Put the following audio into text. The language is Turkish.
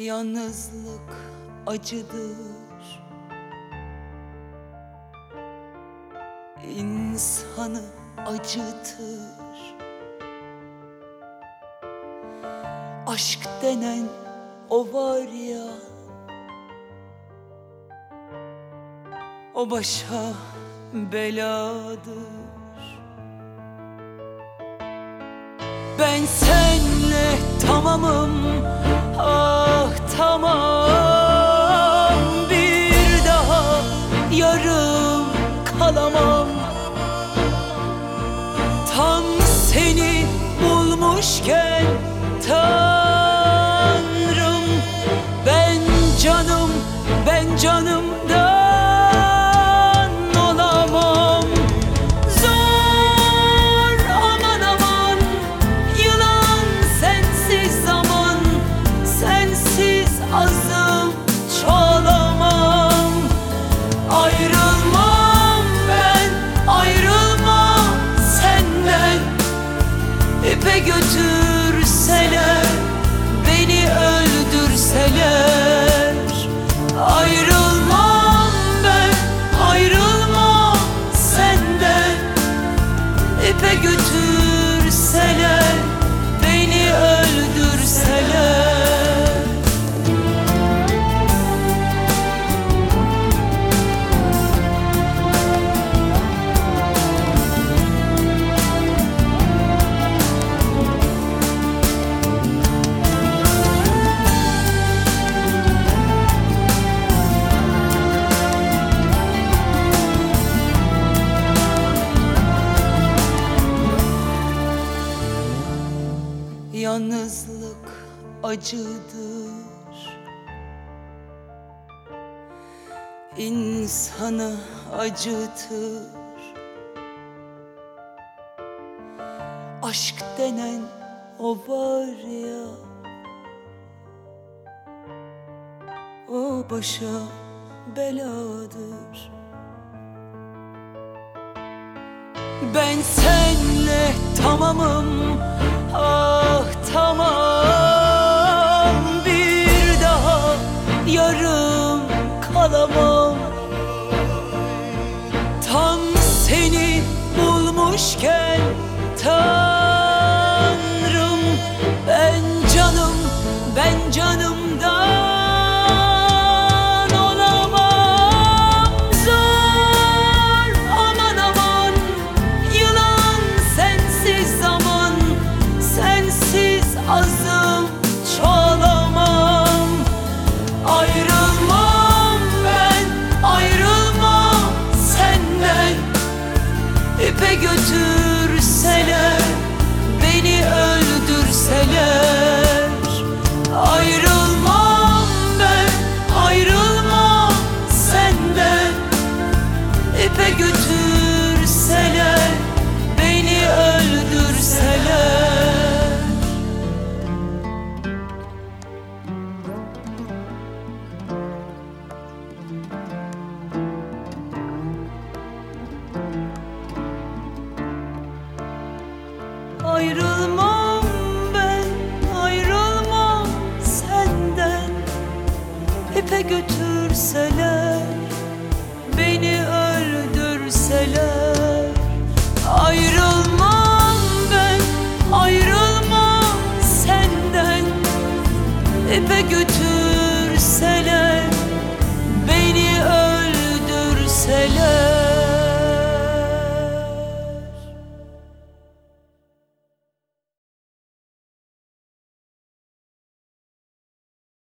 Yalnızlık acıdır, insanı acıtır. Aşk denen o var ya, o başa beladır. Ben senle tamamım, ah tamam. Bir daha yarım kalamam. Tam seni bulmuşken Tanrım, ben canımdan olamam. Zor aman aman, yılan sensiz zaman, sensiz azım çoğalamam. Ayrılmam ben, ayrılmam senden. İpe götürseler, beni öldürseler. Ayrılmam ben, ayrılmam senden. İpe götürseler, beni öldürseler. Yalnızlık acıdır, insanı acıtır. Aşk denen o var ya, o başa beladır. Ben senle tamamım, ah tamam. Bir daha yarım kalamam. Tam seni bulmuşken Tanrım, ben canımdan olamam. Zor aman aman, yılan sensiz zaman, sensiz azım çoğalamam. Ayrılmam ben, ayrılmam senden. İpe götürseler, beni öldürseler. Ayrılmam ben, ayrılmam senden. İpe götürseler, beni öldürseler. Ayrılmam ben, ayrılmam senden. İpe götürseler, beni öldürseler. Ayrılmam ben, ayrılmam senden. İpe götürseler, beni öldürseler.